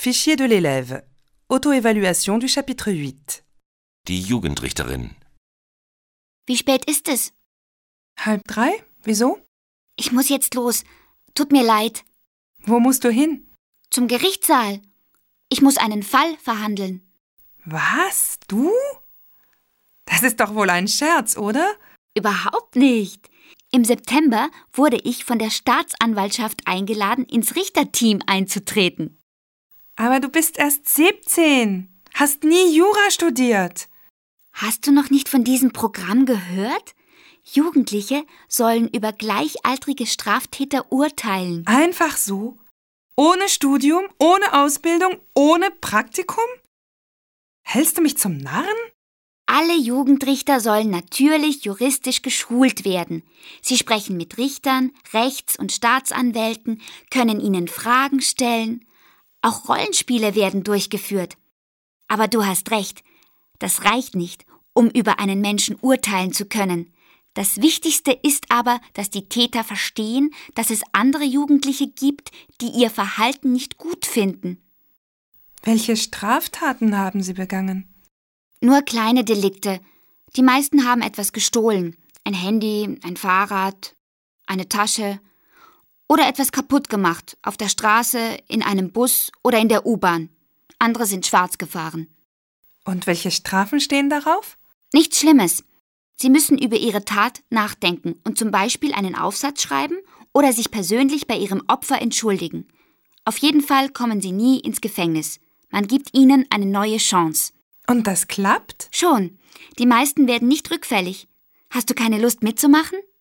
Fichier de l'élève. Auto-Évaluation du chapitre 8. Die Jugendrichterin. Wie spät ist es? 2:30? Wieso? Ich muss jetzt los. Tut mir leid. Wo musst du hin? Zum Gerichtssaal. Ich muss einen Fall verhandeln. Was? Du? Das ist doch wohl ein Scherz, oder? Überhaupt nicht. Im September wurde ich von der Staatsanwaltschaft eingeladen, ins Richterteam einzutreten. Aber du bist erst 17. Hast nie Jura studiert. Hast du noch nicht von diesem Programm gehört? Jugendliche sollen über gleichaltrige Straftäter urteilen. Einfach so? Ohne Studium, ohne Ausbildung, ohne Praktikum? Hältst du mich zum Narren? Alle Jugendrichter sollen natürlich juristisch geschult werden. Sie sprechen mit Richtern, Rechts- und Staatsanwälten, können ihnen Fragen stellen. Auch Rollenspiele werden durchgeführt. Aber du hast recht, das reicht nicht, um über einen Menschen urteilen zu können. Das Wichtigste ist aber, dass die Täter verstehen, dass es andere Jugendliche gibt, die ihr Verhalten nicht gut finden. Welche Straftaten haben sie begangen? Nur kleine Delikte. Die meisten haben etwas gestohlen. Ein Handy, ein Fahrrad, eine Tasche oder etwas kaputt gemacht, auf der Straße, in einem Bus oder in der U-Bahn. Andere sind schwarz gefahren. Und welche Strafen stehen darauf? Nichts Schlimmes. Sie müssen über ihre Tat nachdenken und zum Beispiel einen Aufsatz schreiben oder sich persönlich bei ihrem Opfer entschuldigen. Auf jeden Fall kommen sie nie ins Gefängnis. Man gibt ihnen eine neue Chance. Und das klappt? Schon. Die meisten werden nicht rückfällig. Hast du keine Lust mitzumachen?